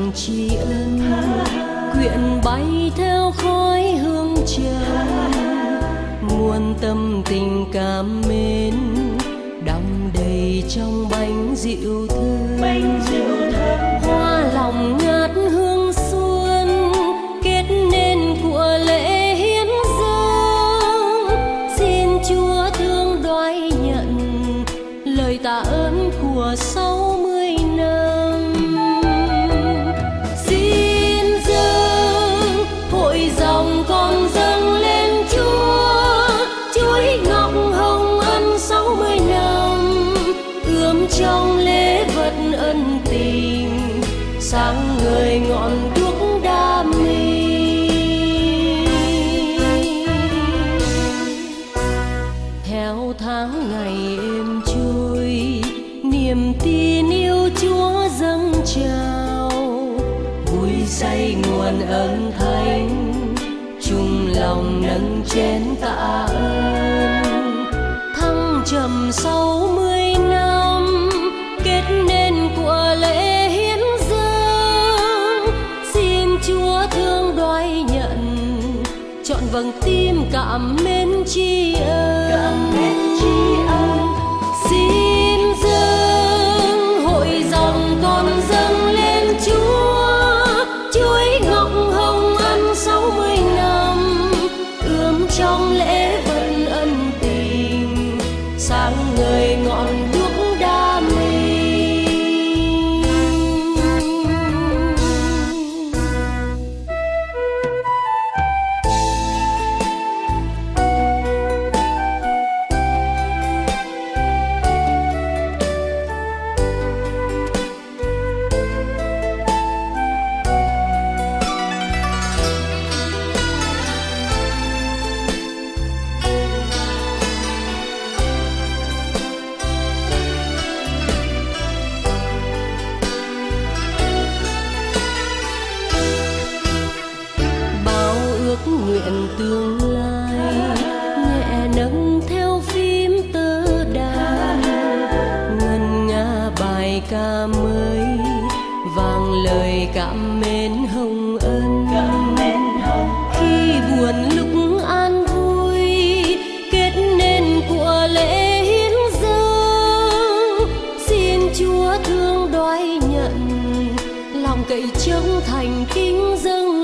lòng tri ân, quyện bay theo khói hương trầm, muôn tâm tình cảm mến đong đầy trong bánh rượu thơm. Hoa lòng ngát hương xuân kết nên của lễ hiến dâng, xin Chúa thương đoái nhận lời tạ ơn của 60 năm. Xin dâng hội dòng con dâng lên Chúa, chuỗi ngọc hồng ân 60 năm, ươm trong lễ vật ân tình, sáng ngời ngọn đuốc đam mê. Theo tháng ngày êm trôi, niềm tin yêu Chúa dâng trào, vui say nguồn ân thánh, chung lòng nâng chén tạ ơn. Thăng trầm 60 năm kết nên của lễ hiến dâng, xin Chúa thương đoái nhận trọn vầng tim cảm mến tri ân. Xin dâng hội dòng con dâng lên Chúa, chuỗi ngọc hồng ân 60 năm, ươm trong lễ vật ân tình, sáng ngời ngọn đuốc đam mê. Nguyện tương lai nhẹ nâng theo phím tơ đàn, ngân nga bài ca mới vang lời cảm mến hồng ân. Khi buồn lúc an vui kết nên của lễ hiến dâng, xin Chúa thương đoái nhận lòng cậy trông thành kính dâng